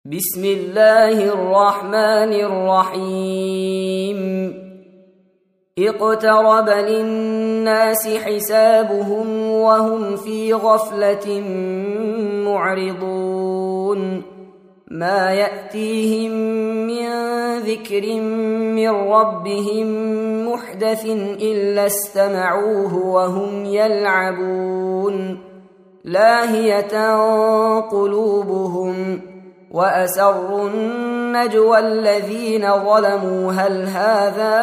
بسم الله الرحمن الرحيم اقترب للناس حسابهم وهم في غفلة معرضون ما يأتيهم من ذكر من ربهم محدث إلا استمعوه وهم يلعبون لاهية قلوبهم وأسروا النجوى الذين ظلموا هل هذا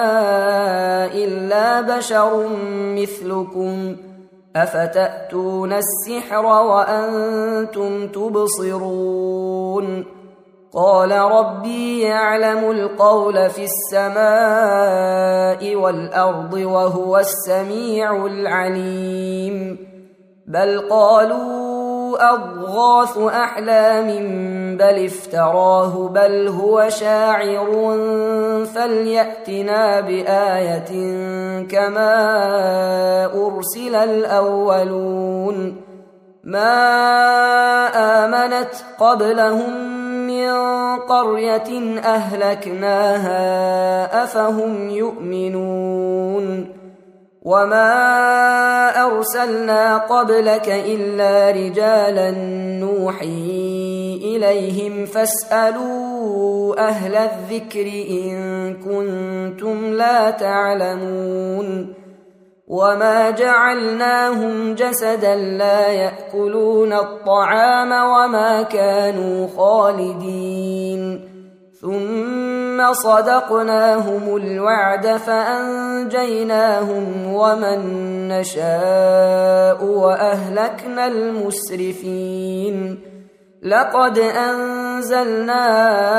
إلا بشر مثلكم أفتأتون السحر وأنتم تبصرون قال ربي يعلم القول في السماء والأرض وهو السميع العليم بل قالوا أضغاث أحلام بل افتراه بل هو شاعر فليأتنا بآية كما أرسل الأولون ما آمنت قبلهم من قرية أهلكناها أفهم يؤمنون وما أرسلنا قبلك إلا رجالا نوحي إليهم فاسألوا أهل الذكر إن كنتم لا تعلمون وما جعلناهم جسدا لا يأكلون الطعام وما كانوا خالدين ثم صدقناهم الوعد فأنجيناهم ومن نشاء وأهلكنا المسرفين لقد أنزلنا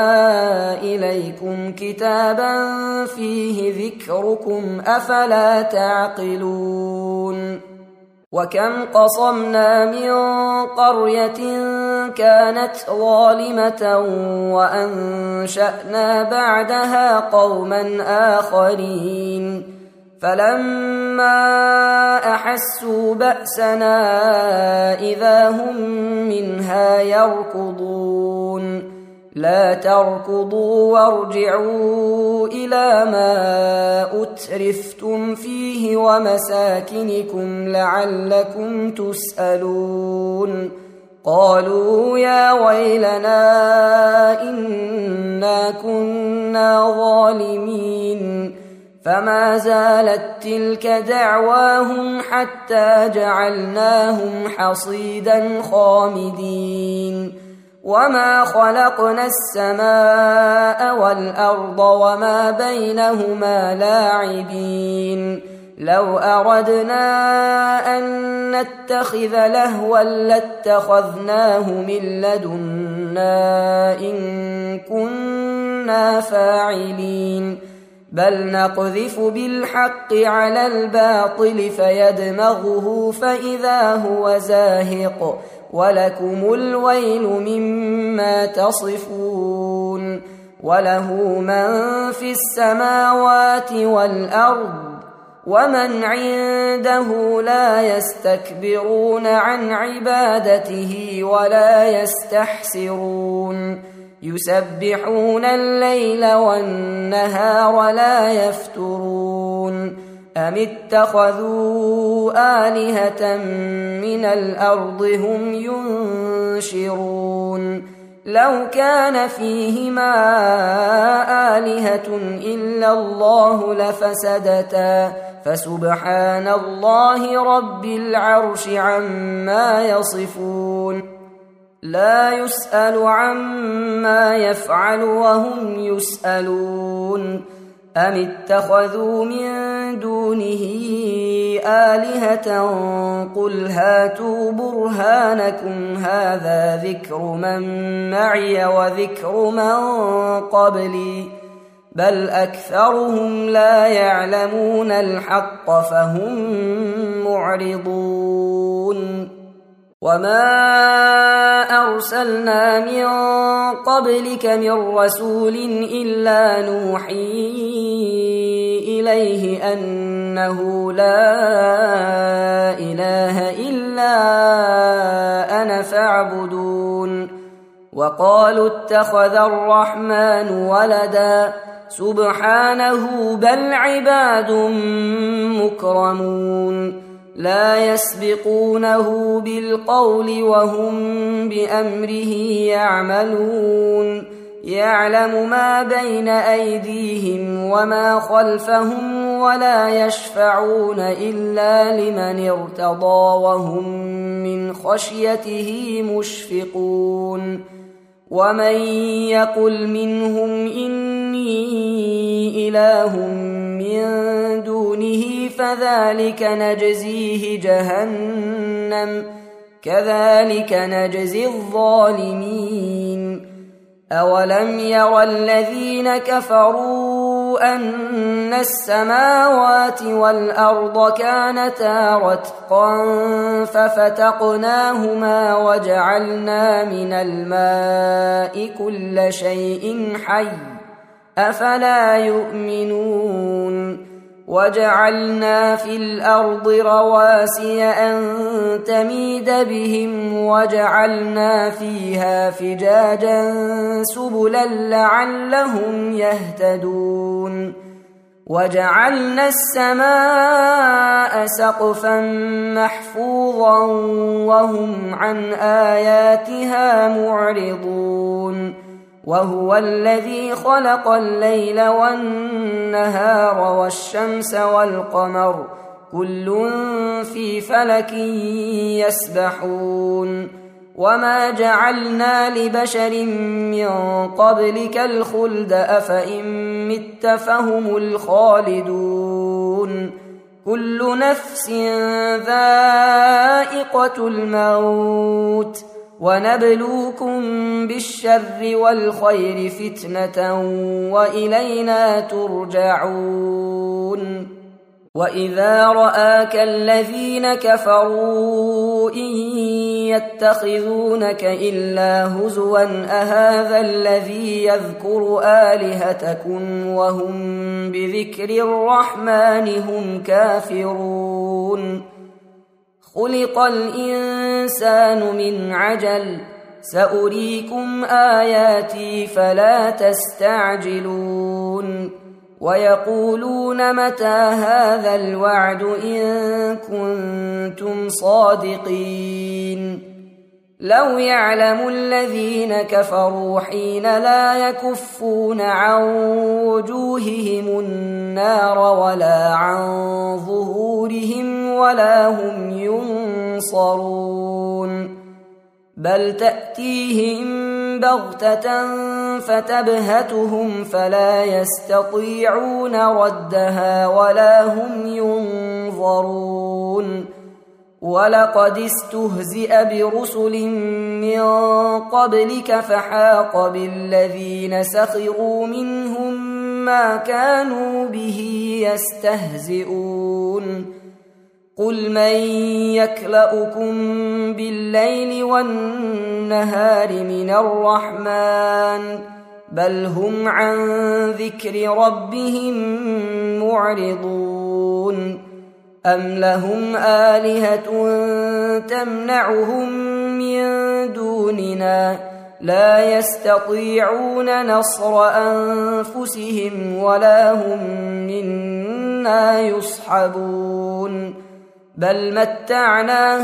إليكم كتابا فيه ذكركم أفلا تعقلون وكم قصمنا من قرية كانت ظالمة وأنشأنا بعدها قوما آخرين فلما أحسوا بأسنا إذا هم منها يركضون لا تركضوا وارجعوا إلى ما أترفتم فيه ومساكنكم لعلكم تسألون قالوا يا ويلنا إنا كنا ظالمين فما زالت تلك دعواهم حتى جعلناهم حصيدا خامدين وما خلقنا السماء والأرض وما بينهما لاعبين لو أردنا أن نتخذ لهوا لاتخذناه من لدنا إن كنا فاعلين بل نقذف بالحق على الباطل فيدمغه فإذا هو زاهق ولكم الويل مما تصفون وله من في السماوات والأرض ومن عنده لا يستكبرون عن عبادته ولا يستحسرون يسبحون الليل والنهار لا يفترون أم اتخذوا آلهة من الأرض هم ينشرون لو كان فيهما آلهة إلا الله لفسدتا فسبحان الله رب العرش عما يصفون لا يسأل عما يفعل وهم يسألون أم اتخذوا من دونه آلهة قل هاتوا برهانكم هذا ذكر من معي وذكر من قبلي بل أكثرهم لا يعلمون الحق فهم معرضون وما أرسلنا من قبلك من رسول إلا نوحي إليه أنه لا إله إلا أنا فاعبدون وقالوا اتخذ الرحمن ولدا سبحانه بل عباد مكرمون لا يسبقونه بالقول وهم بأمره يعملون يعلم ما بين أيديهم وما خلفهم ولا يشفعون إلا لمن ارتضى وهم من خشيته مشفقون ومن يقل منهم إني إله من دونه فذلك نجزيه جهنم كذلك نجزي الظالمين أولم ير الذين كفروا أن السماوات والأرض كانتا رتقا ففتقناهما وجعلنا من الماء كل شيء حي أفلا يؤمنون وجعلنا في الأرض رواسي أن تميد بهم وجعلنا فيها فجاجا سبلا لعلهم يهتدون وجعلنا السماء سقفا محفوظا وهم عن آياتها معرضون وهو الذي خلق الليل والنهار والشمس والقمر كل في فلك يسبحون وما جعلنا لبشر من قبلك الخلد أفإن مت فهم الخالدون كل نفس ذائقة الموت ونبلوكم بالشر والخير فتنة وإلينا ترجعون وإذا رآك الذين كفروا إن يتخذونك إلا هزوا أهذا الذي يذكر آلهتكم وهم بذكر الرحمن هم كافرون خلق الإنسان من عجل سأريكم آياتي فلا تستعجلون ويقولون متى هذا الوعد إن كنتم صادقين لو يعلم الذين كفروا حين لا يكفون عن وجوههم النار ولا عن ظهورهم ولا هم ينصرون بل تأتيهم بغتة فتبهتهم فلا يستطيعون ردها ولا هم ينظرون ولقد استهزئ برسل من قبلك فحاق بالذين سخروا منهم ما كانوا به يستهزئون قل من يكلؤكم بالليل والنهار من الرحمن بل هم عن ذكر ربهم معرضون أم لهم آلهة تمنعهم من دوننا لا يستطيعون نصر أنفسهم ولا هم منا يصحبون بل متعنا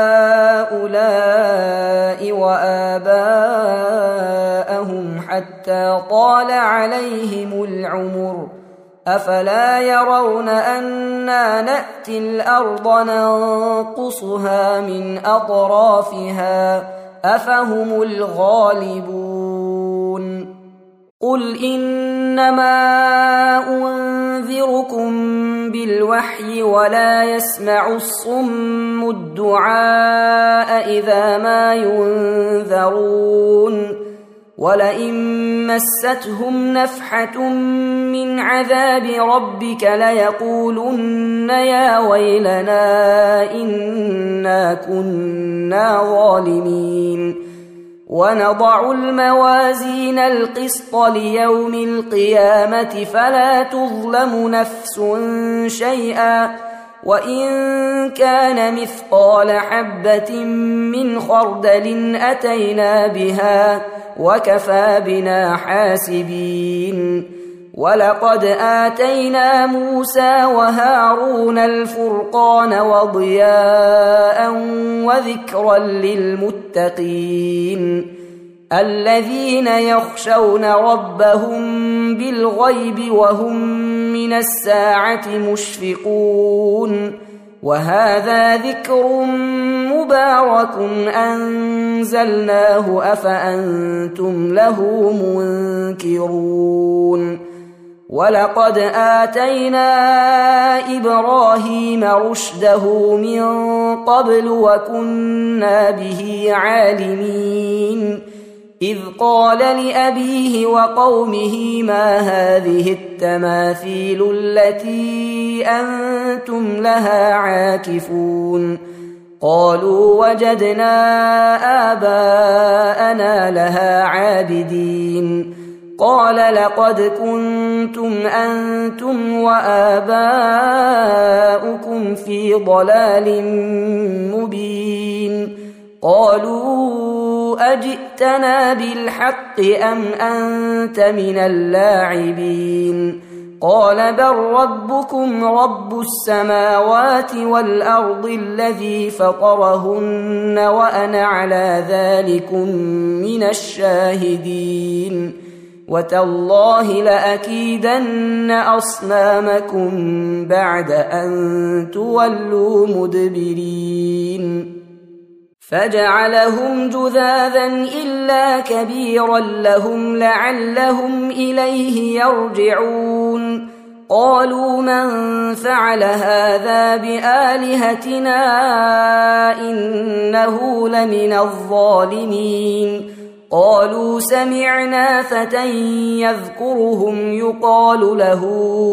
هؤلاء وآباءهم حتى طال عليهم العمر أفلا يرون أنا نأتي الأرض ننقصها من أطرافها أفهم الغالبون قل إنما أنذركم بالوحي ولا يسمع الصم الدعاء إذا ما ينذرون ولئن مستهم نفحة من عذاب ربك ليقولن يا ويلنا إنا كنا ظالمين ونضع الموازين القسط ليوم القيامة فلا تظلم نفس شيئا وإن كان مثقال حبة من خردل أتينا بها وكفى بنا حاسبين ولقد آتينا موسى وهارون الفرقان وضياء وذكرا للمتقين الذين يخشون ربهم بالغيب وهم من الساعة مشفقون وهذا ذكر مبارك أنزلناه أفأنتم له منكرون ولقد آتينا إبراهيم رشده من قبل وكنا به عالمين إذ قال لأبيه وقومه ما هذه التماثيل التي أنتم لها عاكفون قالوا وجدنا آباءنا لها عابدين قال لقد كنتم أنتم وآباؤكم في ضلال مبين قالوا أجئتنا بالحق أم أنت من اللاعبين قال بل ربكم رب السماوات والأرض الذي فطرهن وأنا على ذلكم من الشاهدين وتالله لأكيدن أصنامكم بعد أن تولوا مدبرين فجعلهم جذاذا إلا كبيرا لهم لعلهم إليه يرجعون قالوا من فعل هذا بآلهتنا إنه لمن الظالمين قالوا سمعنا فتى يذكرهم يقال له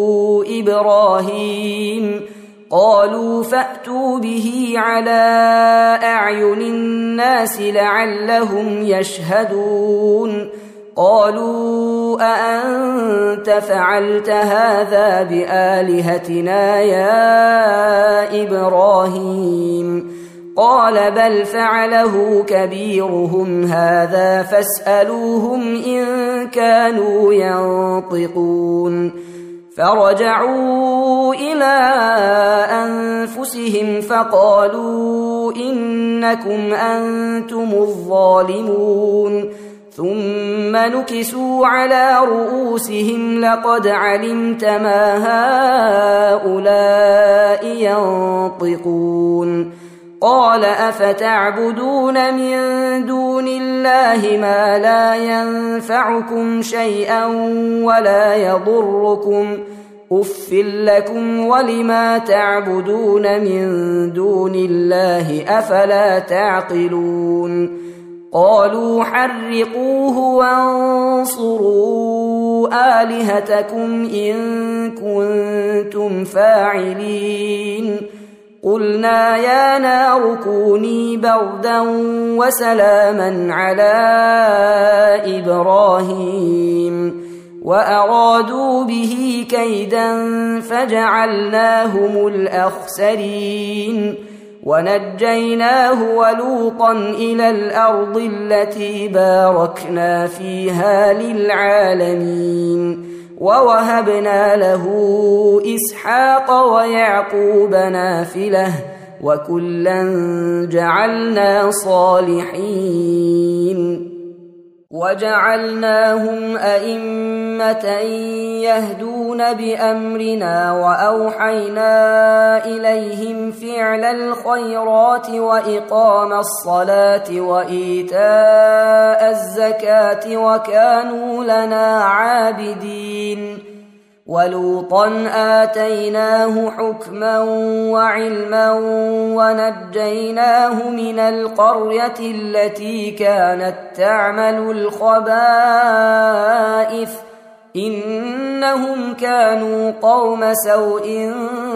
إبراهيم قالوا فأتوا به على أعين الناس لعلهم يشهدون قالوا أأنت فعلت هذا بآلهتنا يا إبراهيم قال بل فعله كبيرهم هذا فاسألوهم إن كانوا ينطقون فرجعوا إلى أنفسهم فقالوا إنكم أنتم الظالمون ثم نكسوا على رؤوسهم لقد علمت ما هؤلاء ينطقون قال أفتعبدون من دون الله ما لا ينفعكم شيئا ولا يضركم أف لكم ولما تعبدون من دون الله أفلا تعقلون قالوا حرقوه وانصروا آلهتكم إن كنتم فاعلين قلنا يا نار كوني بردا وسلاما على إبراهيم وأرادوا به كيدا فجعلناهم الأخسرين ونجيناه ولوطا إلى الأرض التي باركنا فيها للعالمين ووهبنا له إسحاق ويعقوب نافلة وكلا جعلنا صالحين وجعلناهم أئمة يهدون بأمرنا وأوحينا إليهم فعل الخيرات وإقام الصلاة وإيتاء الزكاة وكانوا لنا عابدين ولوطا آتيناه حكما وعلما ونجيناه من القرية التي كانت تعمل الخبائث إنهم كانوا قوم سوء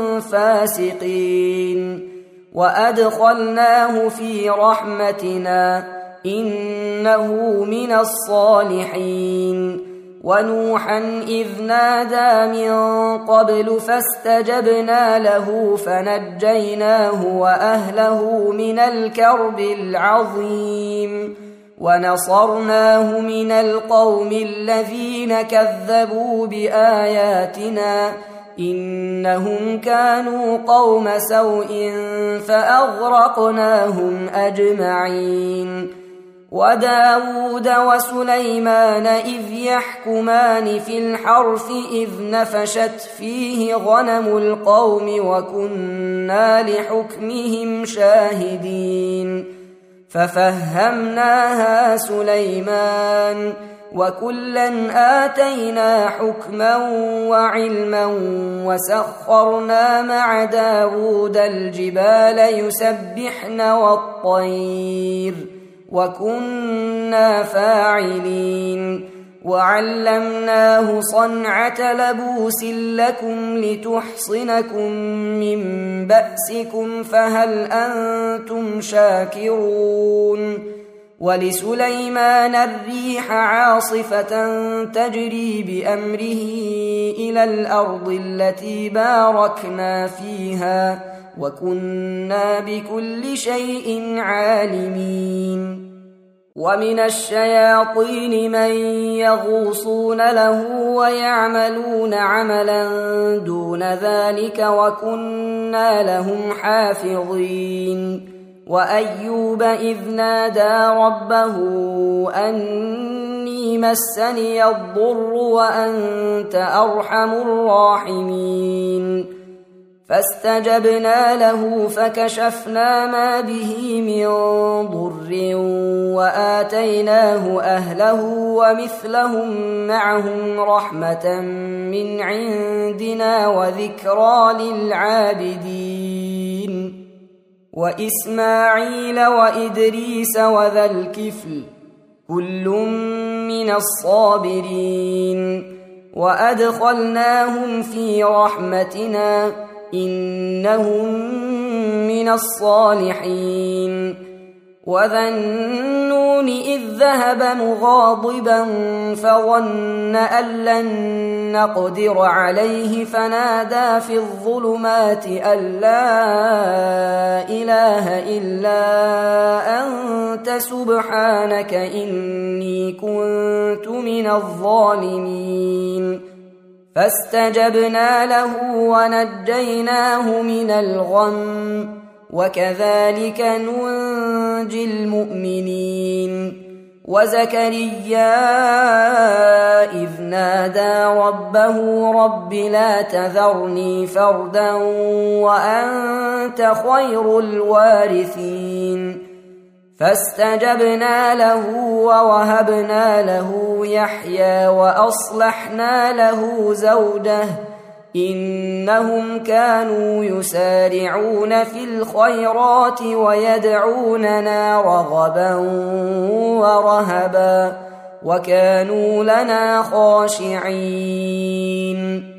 فاسقين وأدخلناه في رحمتنا إنه من الصالحين ونوحا إذ نادى من قبل فاستجبنا له فنجيناه وأهله من الكرب العظيم ونصرناه من القوم الذين كذبوا بآياتنا إنهم كانوا قوم سوء فأغرقناهم أجمعين. وداود وسليمان إذ يحكمان في الحرث إذ نفشت فيه غنم القوم وكنا لحكمهم شاهدين ففهمناها سليمان وكلا آتينا حكما وعلما وسخرنا مع داود الجبال يسبحن والطير وكنا فاعلين. وعلمناه صنعة لبوس لكم لتحصنكم من بأسكم فهل أنتم شاكرون. ولسليمان الريح عاصفة تجري بأمره إلى الأرض التي باركنا فيها وكنا بكل شيء عالمين. ومن الشياطين من يغوصون له ويعملون عملا دون ذلك وكنا لهم حافظين. وأيوب إذ نادى ربه أني مسني الضر وأنت أرحم الراحمين فاستجبنا له فكشفنا ما به من ضر وآتيناه أهله ومثلهم معهم رحمة من عندنا وذكرى للعابدين. وإسماعيل وإدريس وذا الكفل كل من الصابرين وأدخلناهم في رحمتنا إنهم من الصالحين. وذا النون إذ ذهب مغاضبا فظن أن لن نقدر عليه فنادى في الظلمات أن لا إله إلا أنت سبحانك إني كنت من الظالمين فاستجبنا له ونجيناه من الغم وكذلك ننجي المؤمنين. وزكريا إذ نادى ربه رب لا تذرني فردا وأنت خير الوارثين فاستجبنا له ووهبنا له يحيى وأصلحنا له زوجه إنهم كانوا يسارعون في الخيرات ويدعوننا رغبا ورهبا وكانوا لنا خاشعين.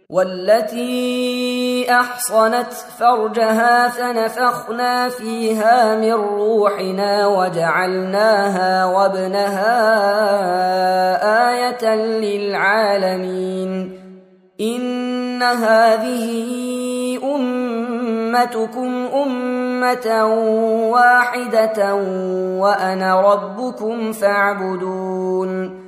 والتي أحصنت فرجها فنفخنا فيها من روحنا وجعلناها وابنها آية للعالمين. إن هذه أمتكم أمة واحدة وأنا ربكم فاعبدون.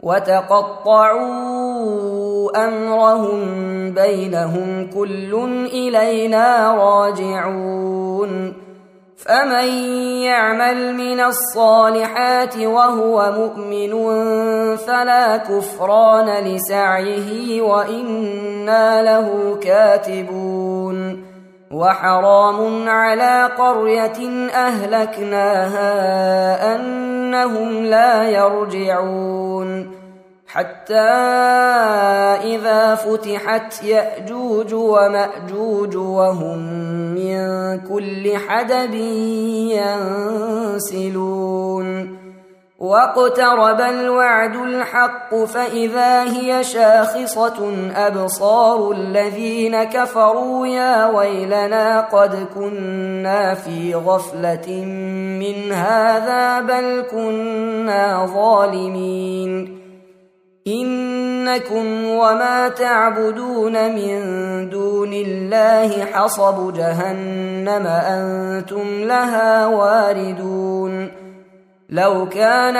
وتقطعوا أمرهم بينهم كل إلينا راجعون. فمن يعمل من الصالحات وهو مؤمن فلا كفران لسعيه وإنا له كاتبون. وحرام على قرية أهلكناها أنهم لا يرجعون حتى إذا فتحت يأجوج ومأجوج وهم من كل حدب ينسلون. واقترب الوعد الحق فإذا هي شاخصة أبصار الذين كفروا يا ويلنا قد كنا في غفلة من هذا بل كنا ظالمين. إنكم وما تعبدون من دون الله حصب جهنم أنتم لها واردون. لو كان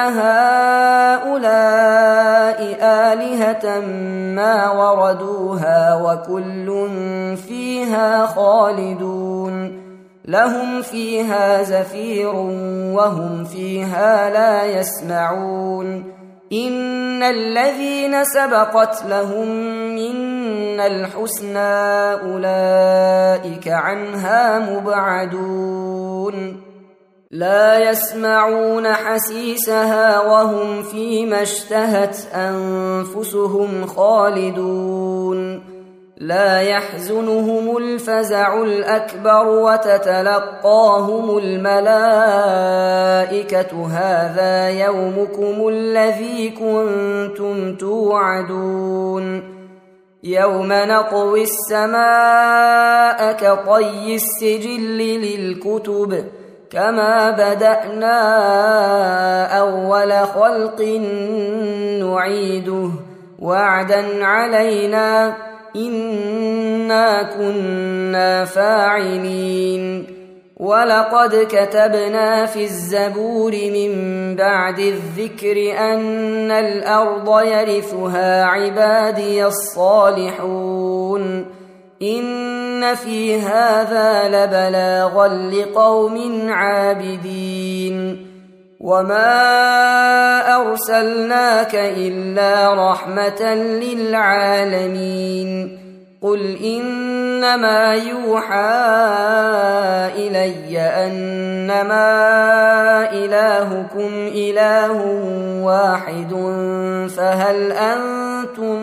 هؤلاء آلهة ما وردوها وكل فيها خالدون لهم فيها زفير وهم فيها لا يسمعون إن الذين سبقت لهم منا الحسنى أولئك عنها مبعدون لا يسمعون حسيسها وهم فيما اشتهت أنفسهم خالدون لا يحزنهم الفزع الأكبر وتتلقاهم الملائكة هذا يومكم الذي كنتم توعدون يوم نطوي السماء كطي السجل للكتب كما بدأنا أول خلق نعيده وعدا علينا إنا كنا فاعلين ولقد كتبنا في الزبور من بعد الذكر أن الأرض يرثها عبادي الصالحون إن في هذا لبلاغا لقوم عابدين وما أرسلناك إلا رحمة للعالمين قل إنما يوحى إلي أنما إلهكم إله واحد فهل أنتم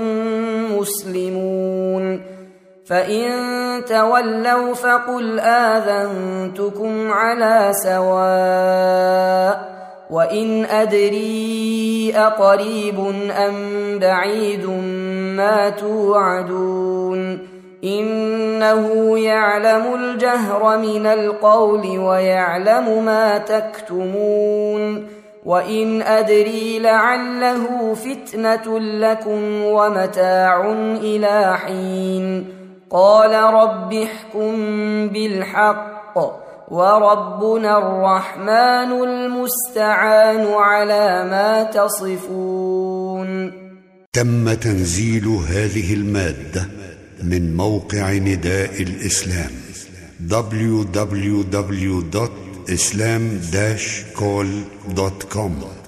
مسلمون فإن تولوا فقل آذنتكم على سواء وإن أدري أقريب أم بعيد ما توعدون إنه يعلم الجهر من القول ويعلم ما تكتمون وإن أدري لعله فتنة لكم ومتاع إلى حين قال رب احكم بالحق وربنا الرحمن المستعان على ما تصفون. تم تنزيل هذه المادة من موقع نداء الإسلام www.islam-call.com